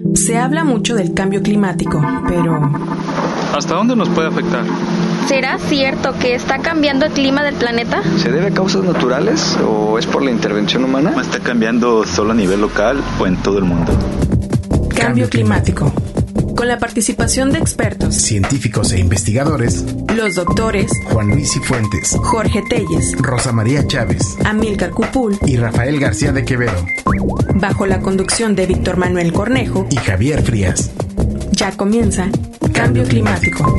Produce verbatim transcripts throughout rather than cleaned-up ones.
Se habla mucho del cambio climático, pero... ¿hasta dónde nos puede afectar? ¿Será cierto que está cambiando el clima del planeta? ¿Se debe a causas naturales o es por la intervención humana? ¿Está cambiando solo a nivel local o en todo el mundo? Cambio climático. Con la participación de expertos, científicos e investigadores, los doctores Juan Luis Cifuentes, Jorge Telles, Rosa María Chávez, Amílcar Cupul y Rafael García de Quevedo, bajo la conducción de Víctor Manuel Cornejo y Javier Frías. Ya comienza Cambio Climático.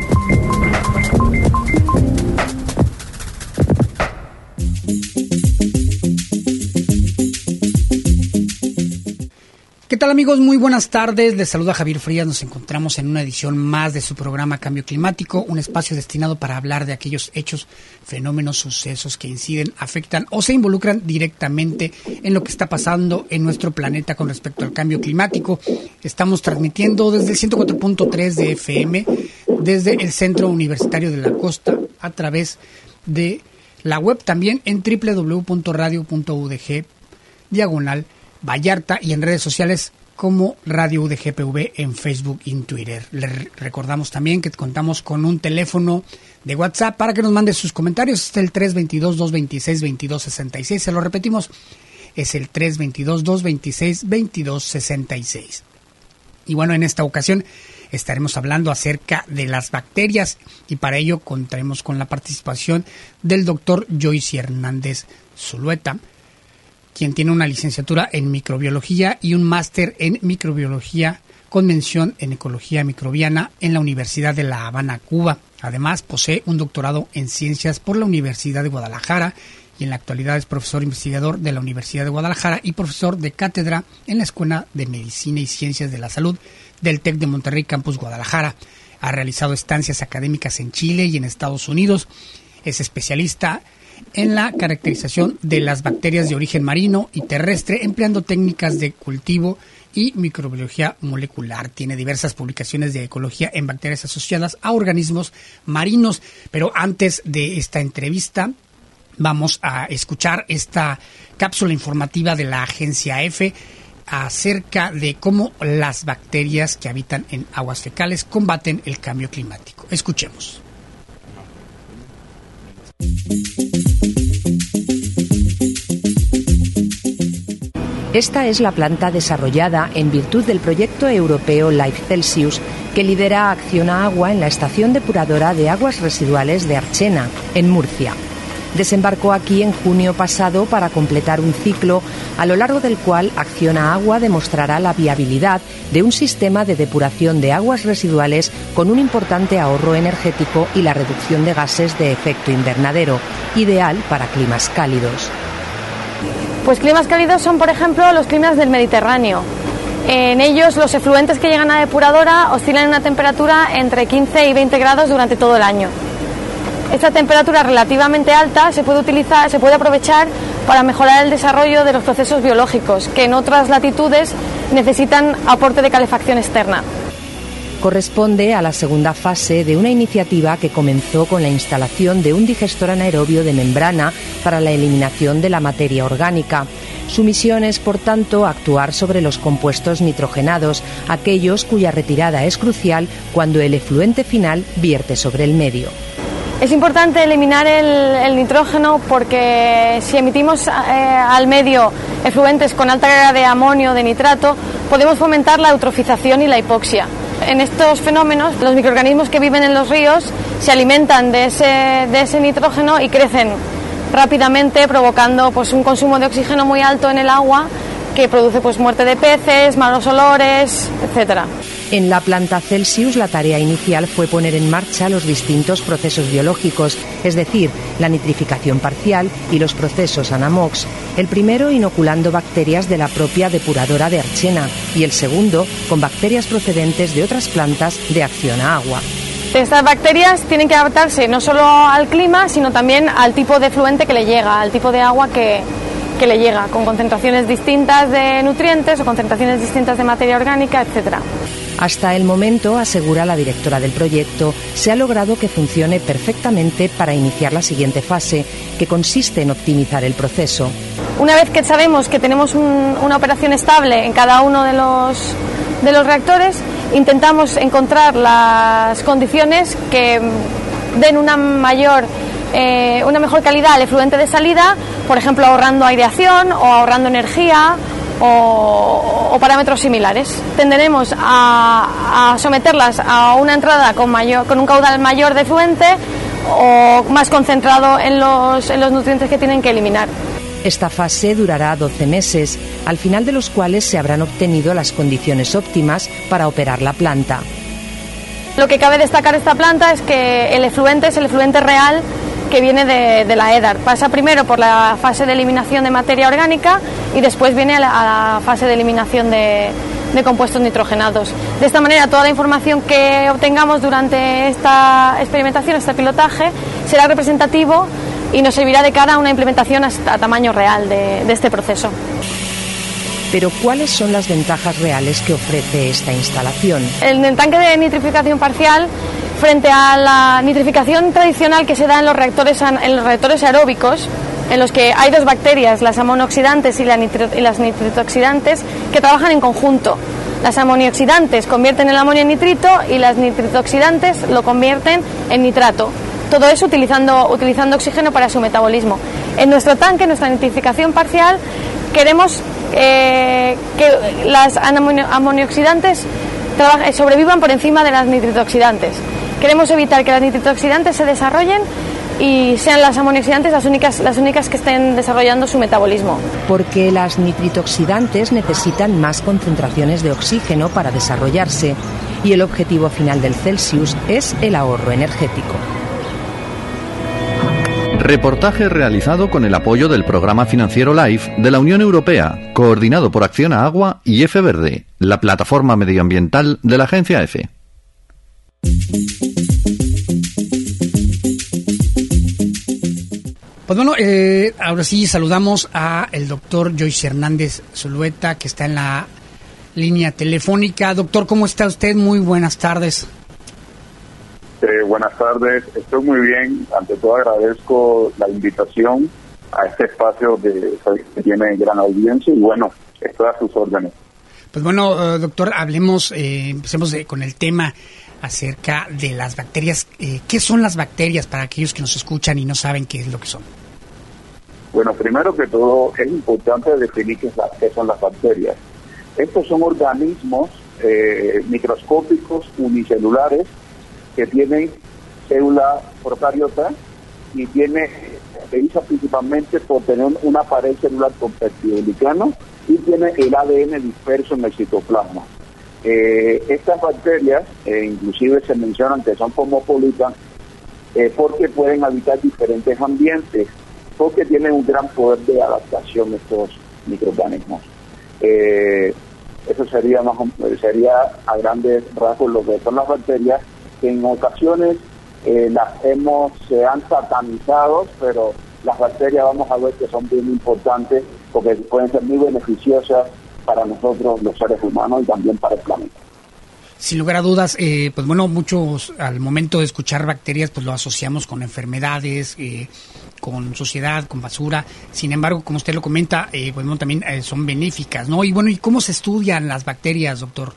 ¿Qué tal, amigos? Muy buenas tardes. Les saluda Javier Frías. Nos encontramos en una edición más de su programa Cambio Climático, un espacio destinado para hablar de aquellos hechos, fenómenos, sucesos que inciden, afectan o se involucran directamente en lo que está pasando en nuestro planeta con respecto al cambio climático. Estamos transmitiendo desde el ciento cuatro punto tres de F M, desde el Centro Universitario de la Costa, a través de la web también en doble u doble u doble u punto radio punto u d g diagonal Vallarta y en redes sociales como Radio U D G P V en Facebook y en Twitter. Les recordamos también que contamos con un teléfono de WhatsApp para que nos mande sus comentarios. Es el tres dos dos, dos dos seis, dos dos seis seis. Se lo repetimos, es el tres dos dos, dos dos seis, dos dos seis seis. Y bueno, en esta ocasión estaremos hablando acerca de las bacterias y para ello contaremos con la participación del doctor Joyce Hernández Zulueta, quien tiene una licenciatura en microbiología y un máster en microbiología con mención en ecología microbiana en la Universidad de La Habana, Cuba. Además, posee un doctorado en ciencias por la Universidad de Guadalajara y en la actualidad es profesor investigador de la Universidad de Guadalajara y profesor de cátedra en la Escuela de Medicina y Ciencias de la Salud del TEC de Monterrey, Campus Guadalajara. Ha realizado estancias académicas en Chile y en Estados Unidos. Es especialista en la caracterización de las bacterias de origen marino y terrestre, empleando técnicas de cultivo y microbiología molecular. Tiene diversas publicaciones de ecología en bacterias asociadas a organismos marinos. Pero antes de esta entrevista, vamos a escuchar esta cápsula informativa de la agencia EFE acerca de cómo las bacterias que habitan en aguas fecales combaten el cambio climático. Escuchemos. Esta es la planta desarrollada en virtud del proyecto europeo Life Celsius que lidera Acciona Agua en la estación depuradora de aguas residuales de Archena, en Murcia. Desembarcó aquí en junio pasado para completar un ciclo a lo largo del cual Acciona Agua demostrará la viabilidad de un sistema de depuración de aguas residuales con un importante ahorro energético y la reducción de gases de efecto invernadero, ideal para climas cálidos. Pues climas cálidos son, por ejemplo, los climas del Mediterráneo. En ellos los efluentes que llegan a depuradora oscilan en una temperatura entre quince y veinte grados durante todo el año. Esta temperatura relativamente alta se puede utilizar, se puede aprovechar para mejorar el desarrollo de los procesos biológicos, que en otras latitudes necesitan aporte de calefacción externa. Corresponde a la segunda fase de una iniciativa que comenzó con la instalación de un digestor anaerobio de membrana para la eliminación de la materia orgánica. Su misión es, por tanto, actuar sobre los compuestos nitrogenados, aquellos cuya retirada es crucial cuando el efluente final vierte sobre el medio. Es importante eliminar el, el nitrógeno porque si emitimos eh, al medio efluentes con alta carga de amonio o de nitrato, podemos fomentar la eutrofización y la hipoxia. En estos fenómenos, los microorganismos que viven en los ríos se alimentan de ese, de ese nitrógeno y crecen rápidamente, provocando pues, un consumo de oxígeno muy alto en el agua que produce pues, muerte de peces, malos olores, etcétera. En la planta Celsius la tarea inicial fue poner en marcha los distintos procesos biológicos, es decir, la nitrificación parcial y los procesos Anamox. El primero inoculando bacterias de la propia depuradora de Archena y el segundo con bacterias procedentes de otras plantas de Acciona Agua. Estas bacterias tienen que adaptarse no solo al clima, sino también al tipo de efluente que le llega, al tipo de agua que, que le llega, con concentraciones distintas de nutrientes o concentraciones distintas de materia orgánica, etcétera. Hasta el momento, asegura la directora del proyecto, se ha logrado que funcione perfectamente para iniciar la siguiente fase, que consiste en optimizar el proceso. Una vez que sabemos que tenemos un, una operación estable en cada uno de los, de los reactores, intentamos encontrar las condiciones que den una mayor eh, una mejor calidad al efluente de salida, por ejemplo ahorrando aireación o ahorrando energía o, o parámetros similares. Tenderemos a, a someterlas a una entrada con, mayor, con un caudal mayor de efluente o más concentrado en los, en los nutrientes que tienen que eliminar. Esta fase durará doce meses, al final de los cuales se habrán obtenido las condiciones óptimas para operar la planta. Lo que cabe destacar de esta planta es que el efluente es el efluente real que viene de, de la EDAR. Pasa primero por la fase de eliminación de materia orgánica y después viene a la, a la fase de eliminación de, de compuestos nitrogenados. De esta manera, toda la información que obtengamos durante esta experimentación, este pilotaje, será representativo y nos servirá de cara a una implementación a, a tamaño real de, de este proceso. Pero ¿cuáles son las ventajas reales que ofrece esta instalación? En el tanque de nitrificación parcial, frente a la nitrificación tradicional que se da en los reactores, en los reactores aeróbicos, en los que hay dos bacterias, las amonooxidantes y, la nitro, y las nitritoxidantes, que trabajan en conjunto. Las amonioxidantes convierten el amonio en nitrito y las nitritoxidantes lo convierten en nitrato. Todo eso utilizando, utilizando oxígeno para su metabolismo. En nuestro tanque, en nuestra nitrificación parcial, queremos eh, que las amonioxidantes trabajen, sobrevivan por encima de las nitritoxidantes. Queremos evitar que las nitritoxidantes se desarrollen y sean las amonioxidantes las únicas, las únicas que estén desarrollando su metabolismo. Porque las nitritoxidantes necesitan más concentraciones de oxígeno para desarrollarse y el objetivo final del Celsius es el ahorro energético. Reportaje realizado con el apoyo del Programa Financiero LIFE de la Unión Europea, coordinado por Acciona Agua y F Verde, la plataforma medioambiental de la agencia EFE. Pues bueno, eh, ahora sí saludamos a el doctor Joyce Hernández Zulueta, que está en la línea telefónica. Doctor, ¿cómo está usted? Muy buenas tardes. Eh, buenas tardes, estoy muy bien. Ante todo agradezco la invitación a este espacio de, que tiene gran audiencia y bueno, estoy a sus órdenes. Pues bueno, uh, doctor, hablemos, eh, empecemos de, con el tema acerca de las bacterias. Eh, ¿Qué son las bacterias para aquellos que nos escuchan y no saben qué es lo que son? Bueno, primero que todo es importante definir qué, es la, qué son las bacterias. Estos son organismos eh, microscópicos unicelulares que tienen célula procariota y tiene, se usa principalmente por tener una pared celular con peptidoglicano y tiene el A D N disperso en el citoplasma. Eh, estas bacterias, eh, inclusive se mencionan que son cosmopolitas eh, porque pueden habitar diferentes ambientes, porque tienen un gran poder de adaptación estos microorganismos. Eh, eso sería, más, sería a grandes rasgos lo que son las bacterias, que en ocasiones eh, las hemos, se han satanizado, pero las bacterias vamos a ver que son bien importantes porque pueden ser muy beneficiosas para nosotros los seres humanos y también para el planeta. Sin lugar a dudas, eh, pues bueno, muchos al momento de escuchar bacterias pues lo asociamos con enfermedades, eh, con suciedad, con basura. Sin embargo, como usted lo comenta, eh, pues bueno, también eh, son benéficas, ¿no? Y bueno, ¿y cómo se estudian las bacterias, doctor?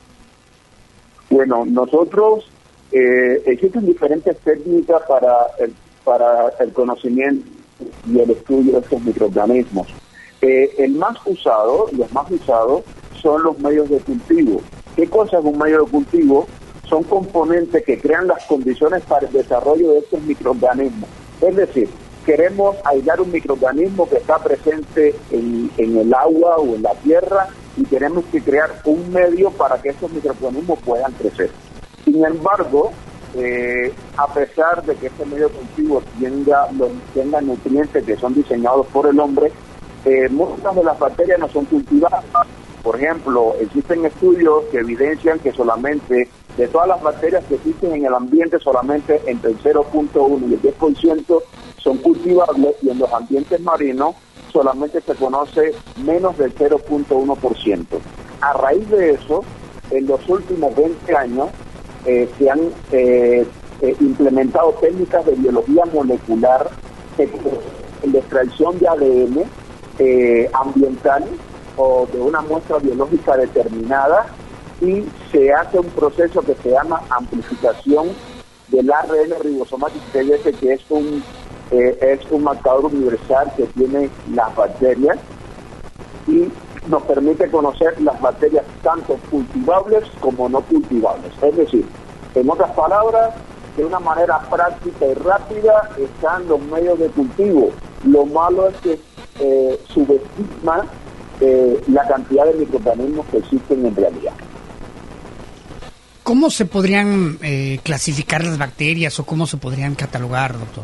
Bueno, nosotros Eh, existen diferentes técnicas para el, para el conocimiento y el estudio de estos microorganismos. Eh, el más usado, los más usados, son los medios de cultivo. ¿Qué cosa es un medio de cultivo? Son componentes que crean las condiciones para el desarrollo de estos microorganismos. Es decir, queremos aislar un microorganismo que está presente en, en el agua o en la tierra y tenemos que crear un medio para que estos microorganismos puedan crecer. Sin embargo, eh, a pesar de que este medio de cultivo tenga, los, tenga nutrientes que son diseñados por el hombre, eh, muchas de las bacterias no son cultivadas. Por ejemplo, existen estudios que evidencian que solamente de todas las bacterias que existen en el ambiente, solamente entre el cero punto uno y el diez por ciento son cultivables y en los ambientes marinos solamente se conoce menos del cero punto uno por ciento. A raíz de eso, en los últimos veinte años, Eh, se han eh, eh, implementado técnicas de biología molecular de, de extracción de A D N eh, ambiental o de una muestra biológica determinada y se hace un proceso que se llama amplificación del A R N ribosomático, que es un, eh, es un marcador universal que tiene las bacterias y nos permite conocer las bacterias tanto cultivables como no cultivables. Es decir, en otras palabras, de una manera práctica y rápida están los medios de cultivo. Lo malo es que eh, subestima eh, la cantidad de microorganismos que existen en realidad. ¿Cómo se podrían eh, clasificar las bacterias o cómo se podrían catalogar, doctor?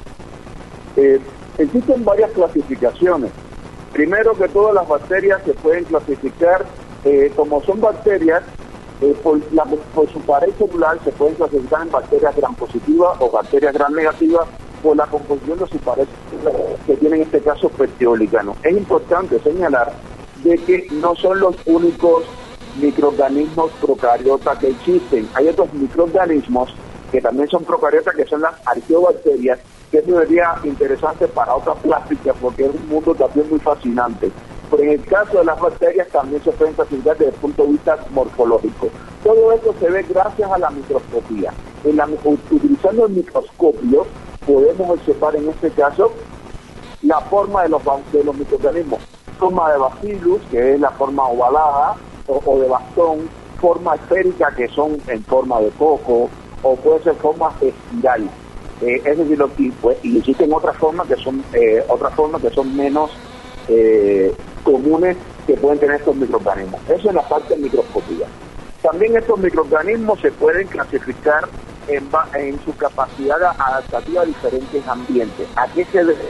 Eh, existen varias clasificaciones. Primero que todas, las bacterias se pueden clasificar eh, como son bacterias, eh, por, la, por su pared celular se pueden clasificar en bacterias gram positivas o bacterias gram negativas por la composición de su pared celular, que tiene en este caso peptidoglicano. Es importante señalar de que no son los únicos microorganismos procariotas que existen. Hay otros microorganismos que también son procariotas, que son las arqueobacterias, que eso sería interesante para otra plática porque es un mundo también muy fascinante. Pero en el caso de las bacterias también se pueden clasificar desde el punto de vista morfológico. Todo esto se ve gracias a la microscopía. En la, utilizando el microscopio podemos observar en este caso la forma de los, de los microorganismos. Forma de bacillus, que es la forma ovalada, o, o de bastón, forma esférica, que son en forma de coco, o puede ser forma espiral. Eh, es decir, lo, y, pues, y existen otras formas que son eh, otras formas que son menos eh, comunes que pueden tener estos microorganismos. Eso en la parte de microscopía. También estos microorganismos se pueden clasificar en, en su capacidad adaptativa a diferentes ambientes. ¿A qué se debe?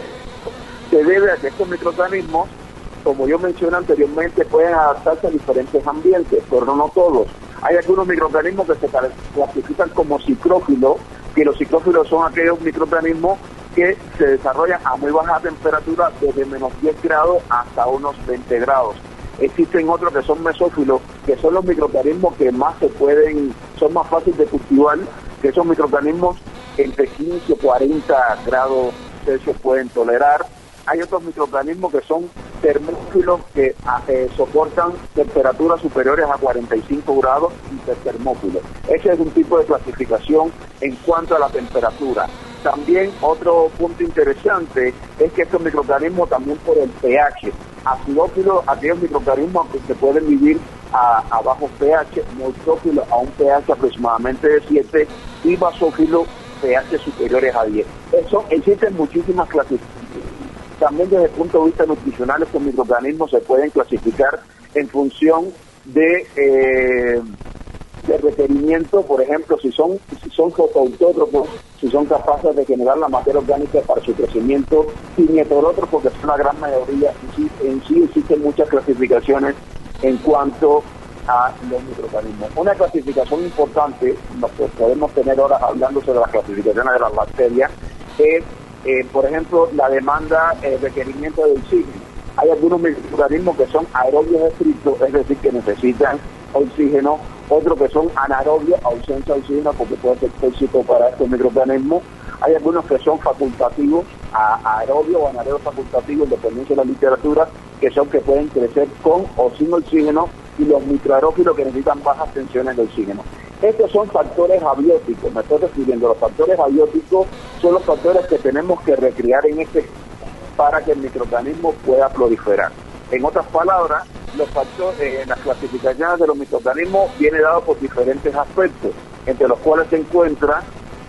Se debe a que estos microorganismos, como yo mencioné anteriormente, pueden adaptarse a diferentes ambientes, pero no todos. Hay algunos microorganismos que se clasifican como ciclófilos, que los ciclófilos son aquellos microorganismos que se desarrollan a muy baja temperatura, desde menos diez grados hasta unos veinte grados. Existen otros que son mesófilos, que son los microorganismos que más se pueden, son más fáciles de cultivar, que son microorganismos entre quince o cuarenta grados Celsius pueden tolerar. Hay otros microorganismos que son termófilos, que eh, soportan temperaturas superiores a cuarenta y cinco grados, hipertermófilos. Ese es un tipo de clasificación en cuanto a la temperatura. También otro punto interesante es que estos microorganismos también por el pH. Acidófilos, aquellos microorganismos que se pueden vivir a, a bajo pH, neutrófilos a un pH aproximadamente de siete y basófilos pH superiores a diez. Eso, existen muchísimas clasificaciones. También desde el punto de vista nutricional, estos microorganismos se pueden clasificar en función de, eh, de requerimiento, por ejemplo, si son si son fotoautótrofos, si son capaces de generar la materia orgánica para su crecimiento, y heterótrofos, que son la gran mayoría. En sí, en sí existen muchas clasificaciones en cuanto a los microorganismos. Una clasificación importante, lo que podemos tener ahora hablando sobre las clasificaciones de las bacterias, es Eh, por ejemplo, la demanda, eh, requerimiento de oxígeno. Hay algunos microorganismos que son aerobios estrictos, es decir, que necesitan oxígeno, otros que son anaerobios, ausencia de oxígeno, porque puede ser tóxico para estos microorganismos. Hay algunos que son facultativos, aerobios o anaerobios facultativos, en dependencia de la literatura, que son que pueden crecer con o sin oxígeno, y los microaerófilos que necesitan bajas tensiones de oxígeno. Estos son factores abióticos, me estoy refiriendo. Los factores abióticos son los factores que tenemos que recrear en este para que el microorganismo pueda proliferar. En otras palabras, los factores, eh, las clasificaciones de los microorganismos viene dado por diferentes aspectos, entre los cuales se encuentran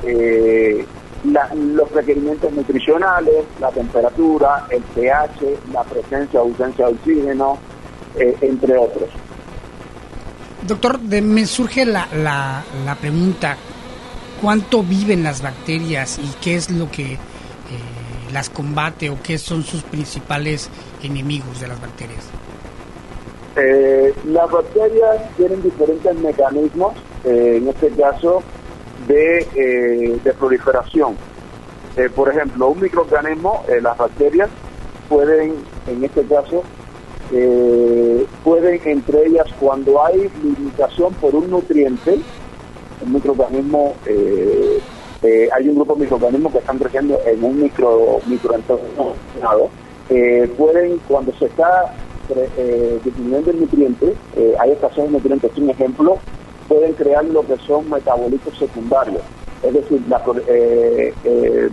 eh, la, los requerimientos nutricionales, la temperatura, el pH, la presencia o ausencia de oxígeno, eh, entre otros. Doctor, de, me surge la, la, la pregunta, ¿cuánto viven las bacterias y qué es lo que eh, las combate o qué son sus principales enemigos de las bacterias? Eh, las bacterias tienen diferentes mecanismos, eh, en este caso, de, eh, de proliferación. Eh, por ejemplo, un microorganismo, eh, las bacterias pueden, en este caso, Eh, pueden entre ellas, cuando hay limitación por un nutriente, un microorganismo, eh, eh, hay un grupo de microorganismos que están creciendo en un micro microentorno, eh, pueden, cuando se está eh, disminuyendo el nutriente, eh, hay escasez de nutrientes, un ejemplo, pueden crear lo que son metabolitos secundarios, es decir, la, eh, eh,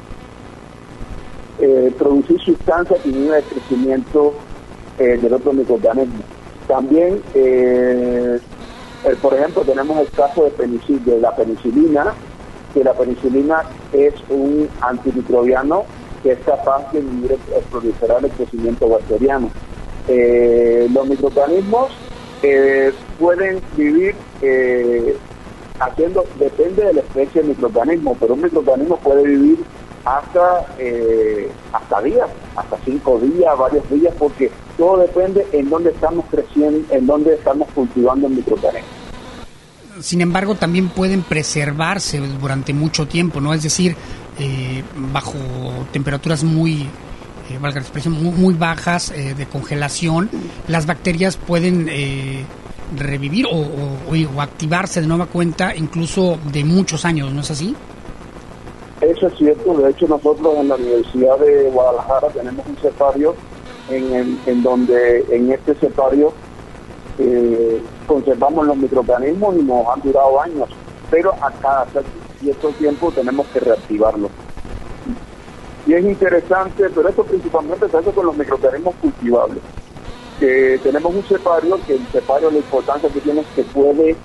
eh, producir sustancias que inhiben el crecimiento eh, del otro microorganismo. También, eh, eh, por ejemplo, tenemos el caso de, penicil, de la penicilina, que la penicilina es un antimicrobiano que es capaz de inhibir el proliferar el crecimiento bacteriano. Eh, los microorganismos eh, pueden vivir eh, haciendo, depende de la especie de microorganismo, pero un microorganismo puede vivir hasta eh, hasta días, hasta cinco días, varios días, porque todo depende en dónde estamos creciendo, en dónde estamos cultivando el microorganismo. Sin embargo, también pueden preservarse durante mucho tiempo, ¿no? Es decir, eh, bajo temperaturas muy, eh, valga la expresión, muy, muy bajas eh, de congelación, las bacterias pueden eh, revivir o, o, o activarse de nueva cuenta incluso de muchos años, ¿no es así? Eso es cierto. De hecho, nosotros en la Universidad de Guadalajara tenemos un cepario en, en, en donde en este cepario eh, conservamos los microorganismos y nos han durado años, pero a cada cierto tiempo tenemos que reactivarlos. Y es interesante, pero esto principalmente se hace con los microorganismos cultivables. Que tenemos un cepario, que el cepario, la importancia que tiene es que puede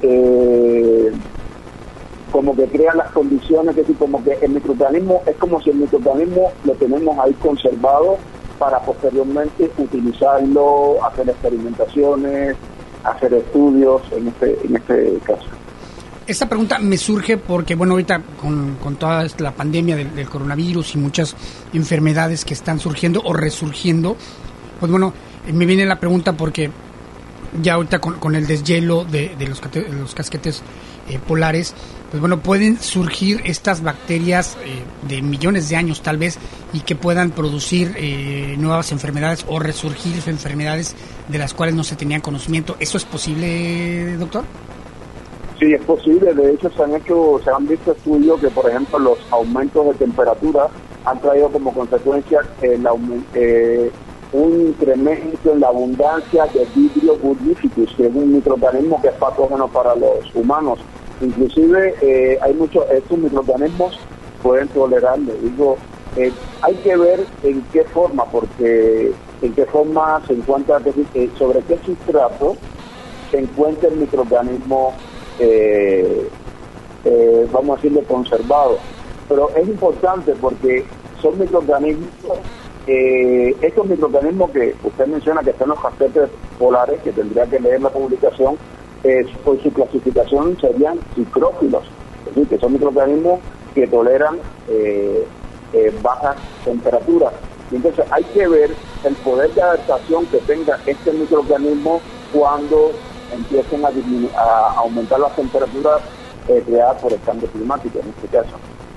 eh, como que crea las condiciones, que como que el microorganismo es como si el microorganismo lo tenemos ahí conservado para posteriormente utilizarlo, hacer experimentaciones, hacer estudios en este en este caso. Esta pregunta me surge porque, bueno, ahorita con, con toda la pandemia del, del coronavirus y muchas enfermedades que están surgiendo o resurgiendo, pues bueno, me viene la pregunta porque ya ahorita con, con el deshielo de, de los, de los casquetes eh, polares, pues bueno, pueden surgir estas bacterias eh, de millones de años tal vez y que puedan producir eh, nuevas enfermedades o resurgir enfermedades de las cuales no se tenía conocimiento. ¿Eso es posible, doctor? Sí, es posible. De hecho, se han hecho, se han visto estudios que, por ejemplo, los aumentos de temperatura han traído como consecuencia el eh, un incremento en la abundancia de Vibrio burgicus, que es un microorganismo que es patógeno para los humanos. Inclusive eh, hay muchos, estos microorganismos pueden tolerar, le digo, eh, hay que ver en qué forma, porque en qué forma se encuentra, eh, sobre qué sustrato se encuentra el microorganismo, eh, eh, vamos a decirle, conservado. Pero es importante porque son microorganismos, eh, estos microorganismos que usted menciona que están en los casquetes polares, que tendría que leer la publicación, Eh, por su clasificación serían psicrófilos, es decir, que son microorganismos que toleran eh, eh, bajas temperaturas. Y entonces hay que ver el poder de adaptación que tenga este microorganismo cuando empiecen a, disminu- a aumentar las temperaturas eh, creadas por el cambio climático, en este caso.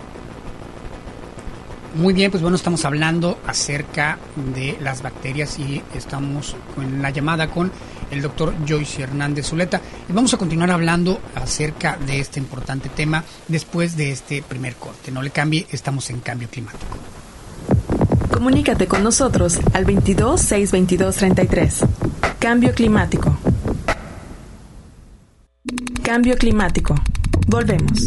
Muy bien, pues bueno, estamos hablando acerca de las bacterias y estamos en la llamada con el doctor Joyce Hernández Zuleta. Y vamos a continuar hablando acerca de este importante tema después de este primer corte. No le cambie, estamos en Cambio Climático. Comunícate con nosotros al veintidós, seiscientos veintidós, treinta y tres. Cambio Climático. Cambio Climático. Volvemos.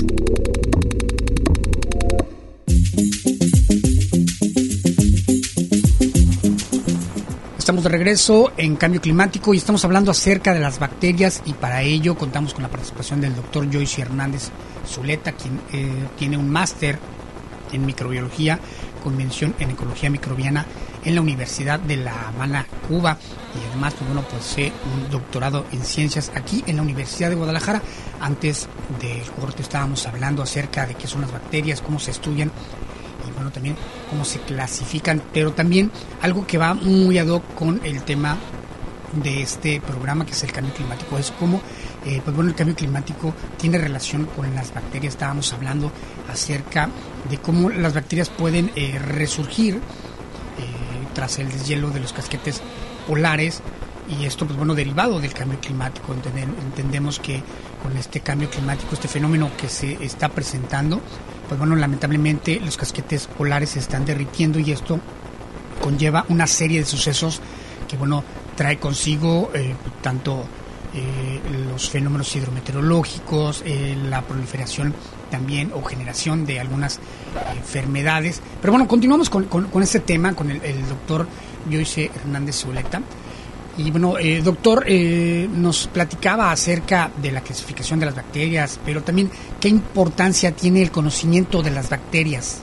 Estamos de regreso en Cambio Climático y estamos hablando acerca de las bacterias y para ello contamos con la participación del doctor Joyce Hernández Zuleta, quien eh, tiene un máster en microbiología con mención en ecología microbiana en la Universidad de La Habana, Cuba, y además pues, bueno, posee un doctorado en ciencias aquí en la Universidad de Guadalajara. Antes del corte estábamos hablando acerca de qué son las bacterias, cómo se estudian y bueno, también cómo se clasifican, pero también algo que va muy ad hoc con el tema de este programa, que es el cambio climático, es cómo eh, pues bueno, el cambio climático tiene relación con las bacterias. Estábamos hablando acerca de cómo las bacterias pueden eh, resurgir eh, tras el deshielo de los casquetes polares, y esto pues bueno, derivado del cambio climático. Entendemos, entendemos que con este cambio climático, este fenómeno que se está presentando, pues bueno, lamentablemente los casquetes polares se están derritiendo y esto conlleva una serie de sucesos que bueno, trae consigo eh, tanto eh, los fenómenos hidrometeorológicos, eh, la proliferación también o generación de algunas eh, enfermedades. Pero bueno, continuamos con, con, con este tema, con el, el doctor Joyce Hernández Zuleta. Y bueno, eh, doctor, eh, nos platicaba acerca de la clasificación de las bacterias, pero también qué importancia tiene el conocimiento de las bacterias.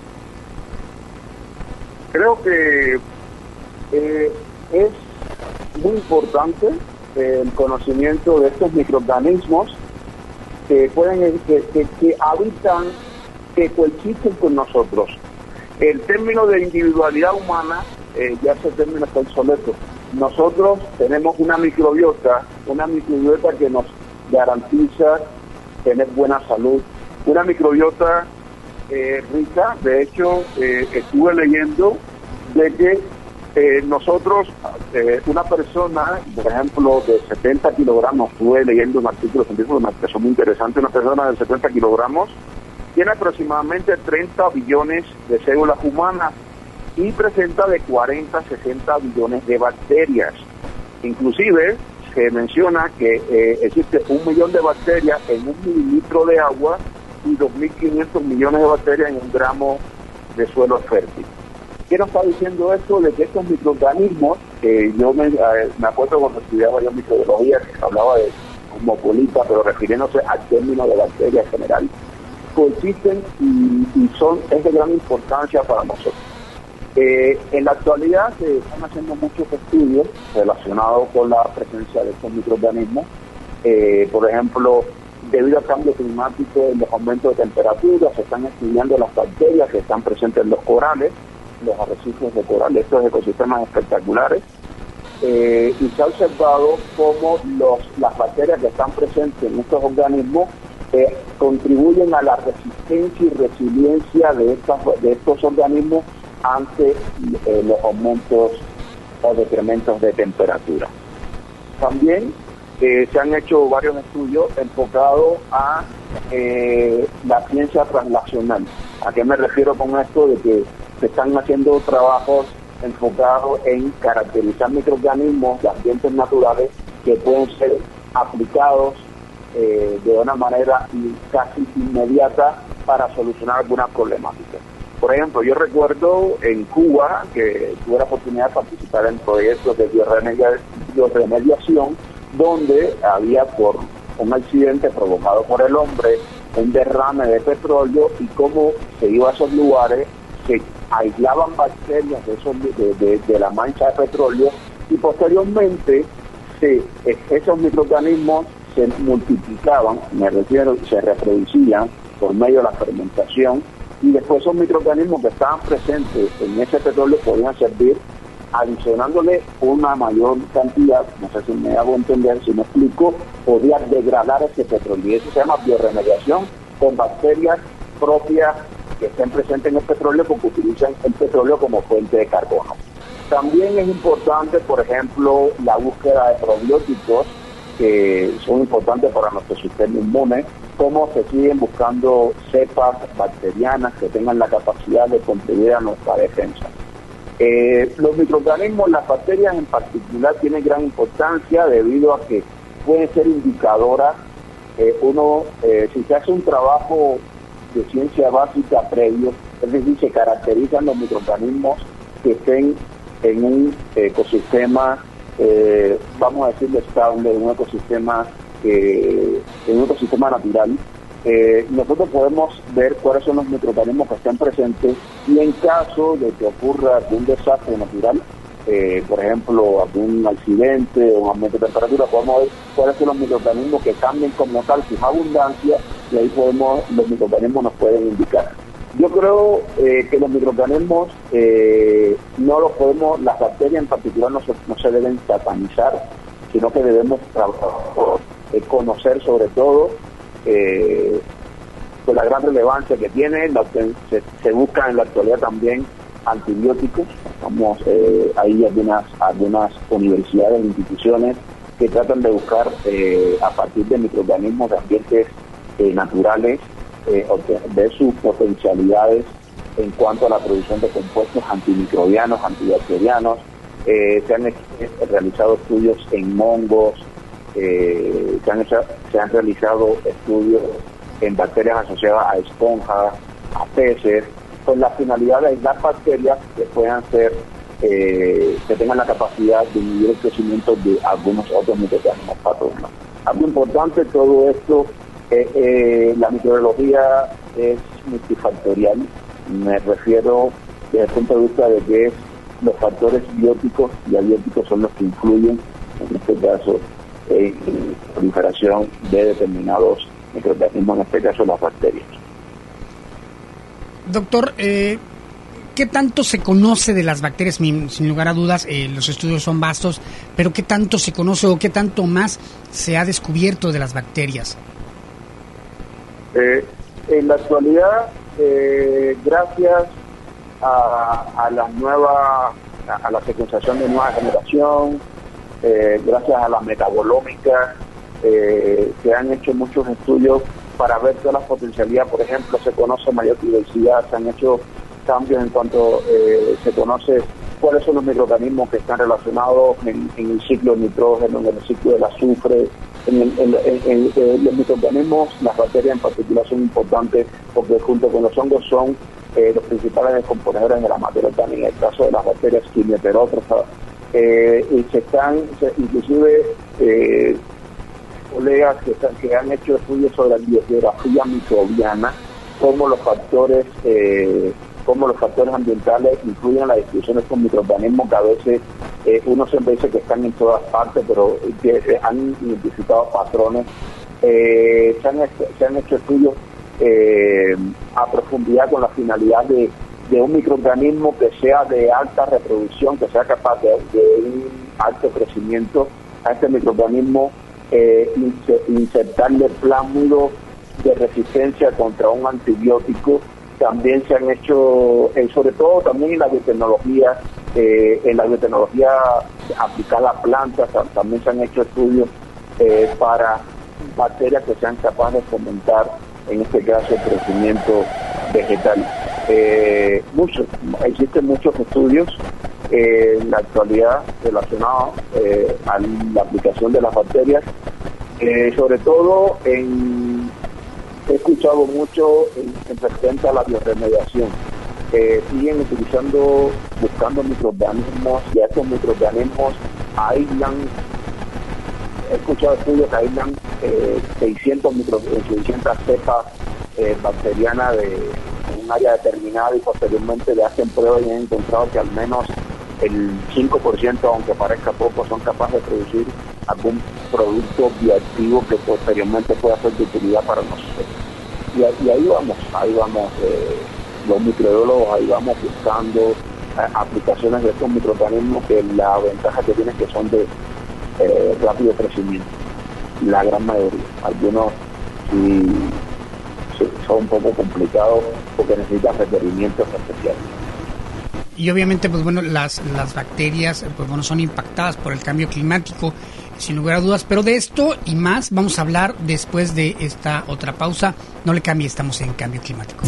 Creo que eh, es muy importante eh, el conocimiento de estos microorganismos que pueden que, que, que habitan, que coexisten con nosotros. El término de individualidad humana, eh, ya ese término está obsoleto. Nosotros tenemos una microbiota, una microbiota que nos garantiza tener buena salud, una microbiota eh, rica. De hecho, eh, estuve leyendo de que eh, nosotros, eh, una persona, por ejemplo, de setenta kilogramos, estuve leyendo un artículo científico que me pareció muy interesante, una persona de setenta kilogramos tiene aproximadamente treinta billones de células humanas y presenta de cuarenta a sesenta billones de bacterias. Inclusive se menciona que eh, existe un millón de bacterias en un mililitro de agua y dos mil quinientos millones de bacterias en un gramo de suelo fértil. ¿Qué nos está diciendo esto? De que estos microorganismos, eh, yo me, eh, me acuerdo cuando estudiaba yo microbiología, que se hablaba de cosmopolita, pero refiriéndose al término de bacteria en general, coexisten y, y son es de gran importancia para nosotros. Eh, en la actualidad se están haciendo muchos estudios relacionados con la presencia de estos microorganismos. Eh, por ejemplo, debido al cambio climático y los aumentos de temperatura, se están estudiando las bacterias que están presentes en los corales, los arrecifes de coral, estos ecosistemas espectaculares. Eh, y se ha observado cómo los, las bacterias que están presentes en estos organismos eh, contribuyen a la resistencia y resiliencia de, estas, de estos organismos ante eh, los aumentos o decrementos de temperatura. También eh, se han hecho varios estudios enfocados a eh, la ciencia translacional. ¿A qué me refiero con esto? De que se están haciendo trabajos enfocados en caracterizar microorganismos de ambientes naturales que pueden ser aplicados eh, de una manera casi inmediata para solucionar alguna problemática. Por ejemplo, yo recuerdo en Cuba que tuve la oportunidad de participar en proyectos de biorremedia- bioremediación donde había, por un accidente provocado por el hombre, un derrame de petróleo, y cómo se iba a esos lugares, se aislaban bacterias de, esos, de, de, de la mancha de petróleo, y posteriormente se, esos microorganismos se multiplicaban, me refiero, se reproducían por medio de la fermentación, y después esos microorganismos que estaban presentes en ese petróleo podían servir adicionándole una mayor cantidad, no sé si me hago entender, si me explico, podía degradar ese petróleo, y eso se llama bioremediación con bacterias propias que estén presentes en el petróleo porque utilizan el petróleo como fuente de carbono. También es importante, por ejemplo, la búsqueda de probióticos que son importantes para nuestro sistema inmune, cómo se siguen buscando cepas bacterianas que tengan la capacidad de contribuir a nuestra defensa. Eh, los microorganismos, las bacterias en particular, tienen gran importancia debido a que pueden ser indicadoras. Eh, uno, eh, si se hace un trabajo de ciencia básica previo, es decir, se caracterizan los microorganismos que estén en un ecosistema, eh, vamos a decirlo estable, en un ecosistema, eh, en un ecosistema natural. Eh, nosotros podemos ver cuáles son los microorganismos que están presentes, y en caso de que ocurra algún desastre natural, eh, por ejemplo, algún accidente o un aumento de temperatura, podemos ver cuáles son los microorganismos que cambian como tal su abundancia, y ahí podemos, los microorganismos nos pueden indicar. Yo creo eh, que los microorganismos eh, no los podemos, las bacterias en particular no se, no se deben satanizar, sino que debemos eh, conocer sobre todo eh, pues la gran relevancia que tiene. La, se, se buscan en la actualidad también antibióticos. Vamos, eh, hay algunas algunas universidades e instituciones que tratan de buscar eh, a partir de microorganismos de ambientes eh, naturales, eh, ver sus potencialidades en cuanto a la producción de compuestos antimicrobianos, antibacterianos, Eh, se han hecho, realizado estudios en hongos, eh, se, han hecho, se han realizado estudios en bacterias asociadas a esponjas, a peces, con la finalidad de aislar bacterias que puedan ser, eh, que tengan la capacidad de inhibir el crecimiento de algunos otros microorganismos patógenos. Algo importante, todo esto, eh, eh, la microbiología es multifactorial. Me refiero desde el punto de vista de que es los factores bióticos y abióticos son los que influyen, en este caso, en la proliferación de determinados microorganismos, en este caso las bacterias. Doctor, eh, ¿qué tanto se conoce de las bacterias? Sin, sin lugar a dudas, eh, los estudios son vastos, pero ¿qué tanto se conoce o qué tanto más se ha descubierto de las bacterias? Eh, en la actualidad, eh, gracias a, a la nueva, a, a la secuenciación de nueva generación, eh, gracias a la metabolómica, eh, se han hecho muchos estudios para ver todas las potencialidades. Por ejemplo, se conoce mayor diversidad, se han hecho cambios en cuanto eh, se conoce cuáles son los microorganismos que están relacionados en, en el ciclo del nitrógeno, en el ciclo del azufre, en, el, en, en, en, en los microorganismos, las bacterias en particular son importantes porque junto con los hongos son eh, los principales descomponedores de la materia orgánica. En el caso de las bacterias quimioterótrofas, eh, y se están, se, inclusive eh, colegas que, están, que han hecho estudios sobre la biogeografía microbiana, cómo los factores eh, cómo los factores ambientales influyen en la distribución de estos microorganismos, que a veces eh, uno siempre dice que están en todas partes, pero que eh, han identificado patrones. Eh, se, han, se han hecho estudios eh, a profundidad con la finalidad de, de un microorganismo que sea de alta reproducción, que sea capaz de, de un alto crecimiento a este microorganismo, eh, insertarle plásmido de resistencia contra un antibiótico. También se han hecho, eh, sobre todo también en la biotecnología, eh, en la biotecnología aplicada a plantas, también se han hecho estudios eh, para bacterias que sean capaces de fomentar, en este caso, el crecimiento vegetal. Eh, muchos, existen muchos estudios eh, en la actualidad relacionados eh, a la aplicación de las bacterias, eh, sobre todo en... He escuchado mucho en, en referente a la bioremediación. Eh, siguen utilizando, buscando microorganismos, y a estos microorganismos aíslan, he escuchado estudios que aíslan eh, seiscientos, micro, seiscientas cepas eh, bacterianas de un área determinada, y posteriormente le hacen pruebas y han encontrado que al menos el cinco por ciento, aunque parezca poco, son capaces de producir algún producto bioactivo que posteriormente pueda ser de utilidad para nosotros. Y, y ahí vamos, ahí vamos, eh, los microbiólogos, ahí vamos buscando eh, aplicaciones de estos microorganismos, que la ventaja que tienen que son de eh, rápido crecimiento, la gran mayoría. Algunos sí, sí son un poco complicados porque necesitan requerimientos especiales. Y obviamente, pues bueno, las, las bacterias, pues bueno, son impactadas por el cambio climático, sin lugar a dudas, pero de esto y más vamos a hablar después de esta otra pausa. No le cambie, estamos en Cambio Climático.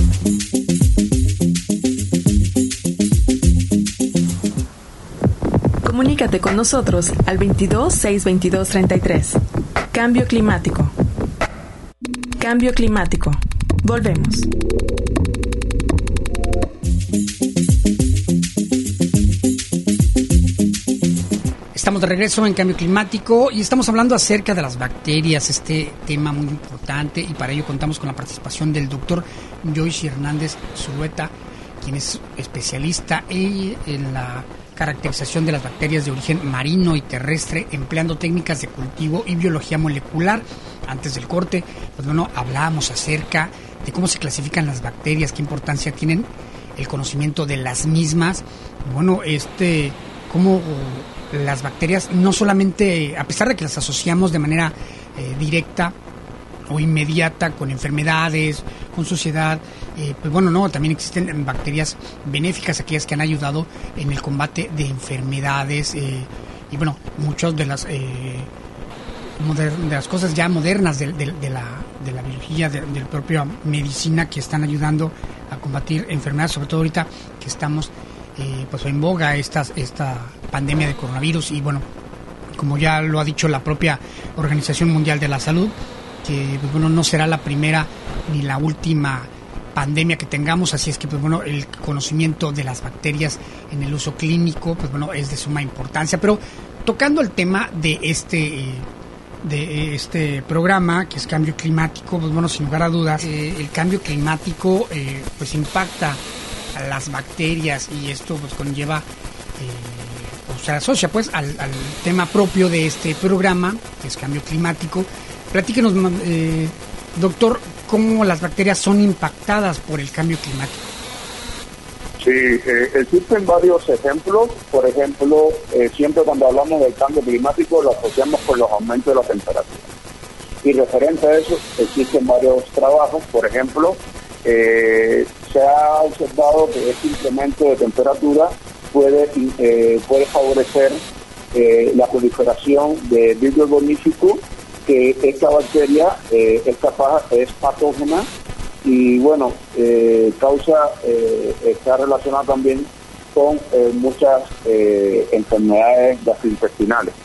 Comunícate con nosotros al veintidós, seiscientos veintidós, treinta y tres. Cambio Climático. Cambio Climático. Volvemos. Estamos de regreso en Cambio Climático y estamos hablando acerca de las bacterias, este tema muy importante, y para ello contamos con la participación del doctor Joyce Hernández Zulueta, quien es especialista en la caracterización de las bacterias de origen marino y terrestre, empleando técnicas de cultivo y biología molecular. Antes del corte, pues bueno, hablábamos acerca de cómo se clasifican las bacterias, qué importancia tienen el conocimiento de las mismas. Bueno, este, cómo las bacterias no solamente, a pesar de que las asociamos de manera eh, directa o inmediata con enfermedades, con suciedad, eh, pues bueno, no, también existen bacterias benéficas, aquellas que han ayudado en el combate de enfermedades, eh, y bueno, muchas de las eh, moder- de las cosas ya modernas de, de, de la de la biología, de, de la propia medicina, que están ayudando a combatir enfermedades, sobre todo ahorita que estamos eh, pues en boga esta, esta pandemia de coronavirus y bueno, como ya lo ha dicho la propia Organización Mundial de la Salud, que pues bueno, no será la primera ni la última pandemia que tengamos, así es que pues bueno, el conocimiento de las bacterias en el uso clínico pues bueno, es de suma importancia. Pero tocando el tema de este eh, de este programa, que es cambio climático, pues bueno, sin lugar a dudas, eh, el cambio climático eh, pues impacta a las bacterias y esto pues conlleva, eh, o se asocia pues al, al tema propio de este programa, que es cambio climático. Platíquenos, eh, doctor, cómo las bacterias son impactadas por el cambio climático. Sí, eh, existen varios ejemplos. Por ejemplo, eh, siempre cuando hablamos del cambio climático lo asociamos con los aumentos de la temperatura. Y referente a eso, existen varios trabajos. Por ejemplo, eh, se ha observado que este incremento de temperatura puede, eh, puede favorecer eh, la proliferación de Vibrio bonífico, que esta bacteria eh, es capaz, es patógena y bueno, eh, causa, eh, está relacionada también con eh, muchas eh, enfermedades gastrointestinales.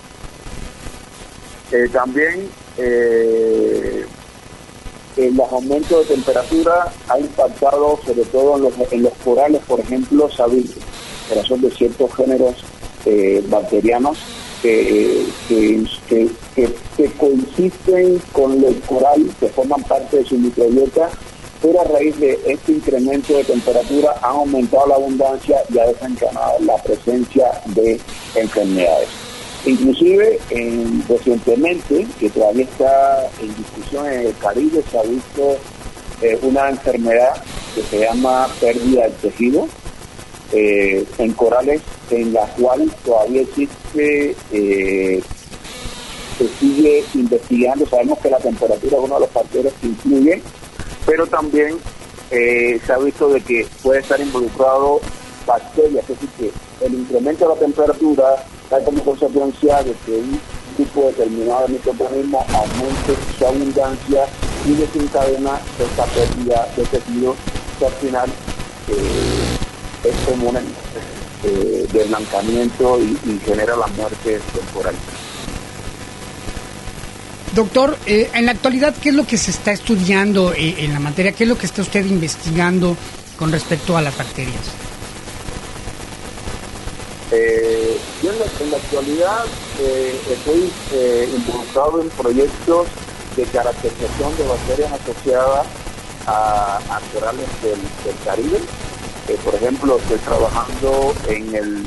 Eh, también eh, el aumento de temperatura ha impactado sobre todo en los, en los corales, por ejemplo, sabitos, que son de ciertos géneros eh, bacterianos que, que, que, que, que coexisten con el coral, que forman parte de su microbiota, pero a raíz de este incremento de temperatura ha aumentado la abundancia y ha desencadenado la presencia de enfermedades. Inclusive en, recientemente, que todavía está en discusión en el Caribe, se ha visto eh, una enfermedad que se llama pérdida del tejido eh, en corales, en la cual todavía existe, eh, se sigue investigando. Sabemos que la temperatura es uno de los factores que influye, pero también eh, se ha visto de que puede estar involucrado bacterias, es decir, que el incremento de la temperatura da como consecuencia de que un tipo determinado de microorganismos aumente su abundancia y desencadena esta pérdida de tejido, que al final eh, es común eh, de blancamiento y, y genera la muerte temporal. Doctor, eh, en la actualidad, ¿qué es lo que se está estudiando eh, en la materia? ¿Qué es lo que está usted investigando con respecto a las bacterias? Eh, yo en la, en la actualidad eh, estoy eh, involucrado en proyectos de caracterización de bacterias asociadas a, a corales del, del Caribe. Eh, por ejemplo, estoy trabajando en el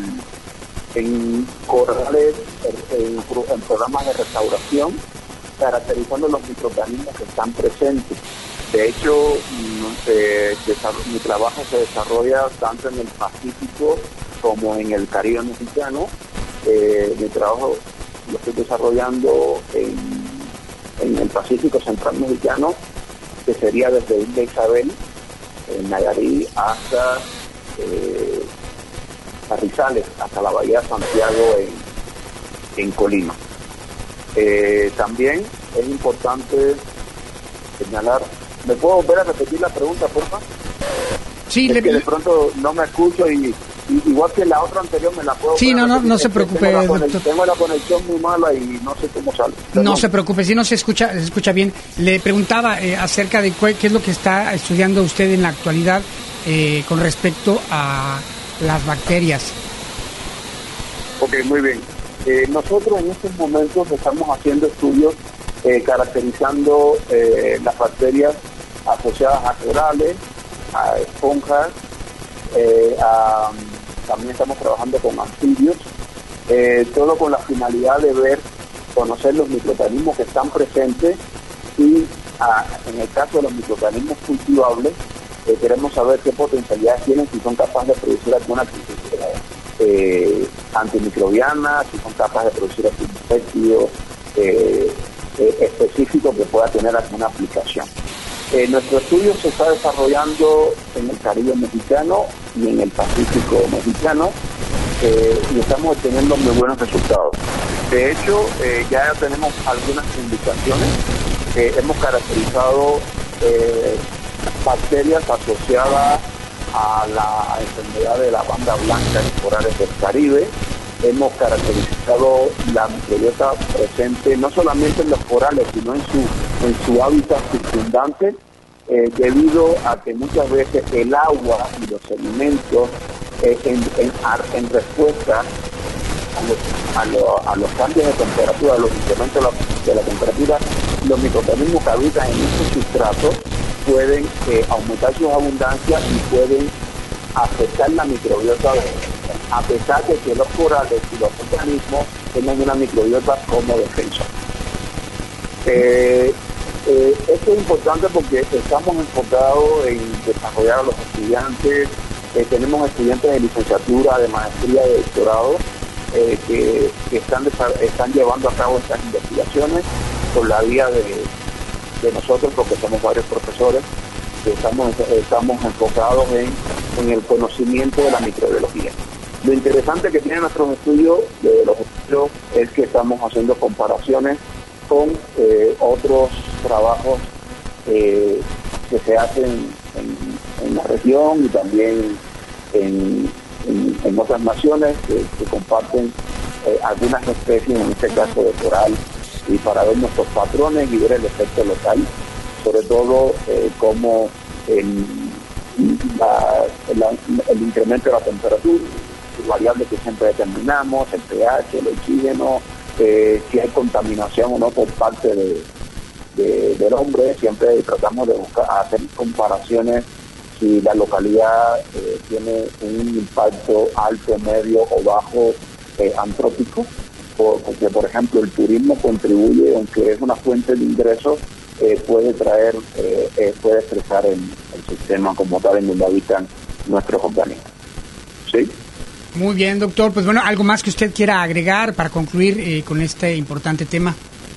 en corales, en, en programas de restauración, caracterizando los microorganismos que están presentes. De hecho, eh, mi trabajo se desarrolla tanto en el Pacífico como en el Caribe mexicano. Eh, mi trabajo lo estoy desarrollando en, en el Pacífico Central mexicano, que sería desde Isla Isabel, en Nayarit, hasta eh, Carrizales, hasta la Bahía de Santiago en, en Colima. Eh, también es importante señalar. ¿Me puedo volver a repetir la pregunta, por favor? Sí, es le... que de pronto no me escucho y, y igual que la otra anterior me la puedo. Sí, no, no, no se preocupe. Tengo la, conexión, tengo la conexión muy mala y no sé cómo sale. Perdón. No se preocupe, si no se escucha, se escucha bien. Le preguntaba eh, acerca de qué, qué es lo que está estudiando usted en la actualidad eh, con respecto a las bacterias. Ok, muy bien. Eh, nosotros en estos momentos estamos haciendo estudios eh, caracterizando eh, las bacterias asociadas a corales, a esponjas, eh, a, también estamos trabajando con anfibios, eh, todo con la finalidad de ver, conocer los microorganismos que están presentes y a, en el caso de los microorganismos cultivables, eh, queremos saber qué potencialidades tienen, si son capaces de producir alguna eh, antimicrobiana, si son capaces de producir algún insecticida eh, eh, específico que pueda tener alguna aplicación. Eh, nuestro estudio se está desarrollando en el Caribe mexicano y en el Pacífico mexicano eh, y estamos obteniendo muy buenos resultados. De hecho, eh, ya tenemos algunas indicaciones. Eh, hemos caracterizado eh, bacterias asociadas a la enfermedad de la banda blanca en corales del Caribe. Hemos caracterizado la microbiota presente no solamente en los corales, sino en su, en su hábitat circundante, eh, debido a que muchas veces el agua y los alimentos, eh, en, en, en respuesta a los, a, lo, a los cambios de temperatura, a los incrementos de la, de la temperatura, los microorganismos que habitan en estos sustratos pueden eh, aumentar su abundancia y pueden afectar la microbiota, a pesar de que los corales y los organismos tengan una microbiota como defensa. Eh, eh, esto es importante porque estamos enfocados en desarrollar a los estudiantes. Eh, tenemos estudiantes de licenciatura, de maestría, de doctorado, eh, que, que están, están llevando a cabo estas investigaciones por la vía de, de nosotros, porque somos varios profesores que estamos, estamos enfocados en, en el conocimiento de la microbiología. Lo interesante que tienen nuestros estudios, de los estudios, es que estamos haciendo comparaciones con eh, otros trabajos eh, que se hacen en, en la región y también en, en, en otras naciones que, que comparten eh, algunas especies, en este caso de coral, y para ver nuestros patrones y ver el efecto local, sobre todo eh, cómo el, la, la, el incremento de la temperatura, variables que siempre determinamos, el pH, el oxígeno, eh, si hay contaminación o no por parte de, de, del hombre. Siempre tratamos de buscar hacer comparaciones si la localidad eh, tiene un impacto alto, medio o bajo eh, antrópico, porque por ejemplo el turismo contribuye, aunque es una fuente de ingresos, eh, puede traer, eh, eh, puede estresar el, el sistema como tal en donde habitan nuestros organismos. ¿Sí? Muy bien, doctor. Pues bueno, ¿algo más que usted quiera agregar para concluir eh, con este importante tema?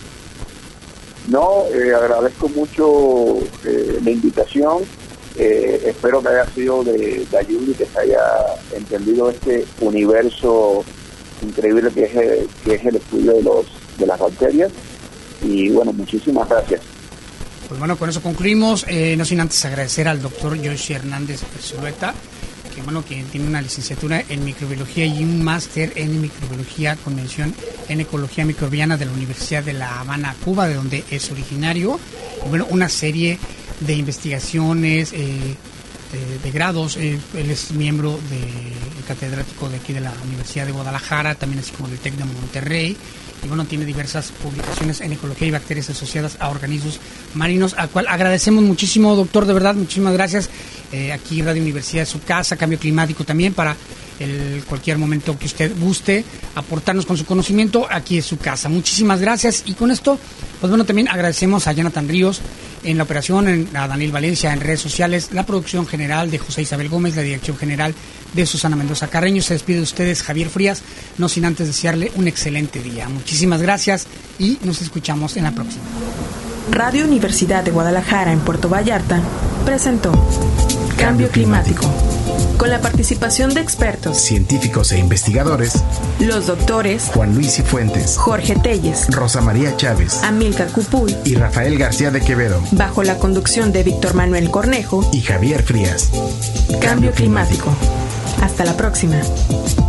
No, eh, agradezco mucho eh, la invitación. Eh, espero que haya sido de, de ayuda y que se haya entendido este universo increíble que es, el, que es el estudio de, los, de las bacterias. Y bueno, muchísimas gracias. Pues bueno, con eso concluimos. Eh, no sin antes agradecer al doctor Joshi Hernández Zulueta, que bueno, que tiene una licenciatura en microbiología y un máster en microbiología con mención en ecología microbiana de la Universidad de La Habana, Cuba, de donde es originario. Y bueno, una serie de investigaciones, eh, de, de grados. Eh, él es miembro de catedrático de aquí de la Universidad de Guadalajara, también así como del TEC de Monterrey. Y bueno, tiene diversas publicaciones en ecología y bacterias asociadas a organismos marinos, al cual agradecemos muchísimo, doctor, de verdad, muchísimas gracias. Eh, aquí Radio Universidad es su casa, Cambio Climático también, para el, cualquier momento que usted guste aportarnos con su conocimiento, aquí es su casa. Muchísimas gracias. Y con esto, pues bueno, también agradecemos a Jonathan Ríos en la operación, en, a Daniel Valencia en redes sociales, la producción general de José Isabel Gómez, la dirección general de Susana Mendoza Carreño. Se despide de ustedes Javier Frías, no sin antes desearle un excelente día. Muchísimas gracias y nos escuchamos en la próxima. Radio Universidad de Guadalajara en Puerto Vallarta presentó Cambio Climático, con la participación de expertos, científicos e investigadores, los doctores Juan Luis Cifuentes, Jorge Telles, Rosa María Chávez, Amílcar Cupuy y Rafael García de Quevedo, bajo la conducción de Víctor Manuel Cornejo y Javier Frías. Cambio Climático. Hasta la próxima.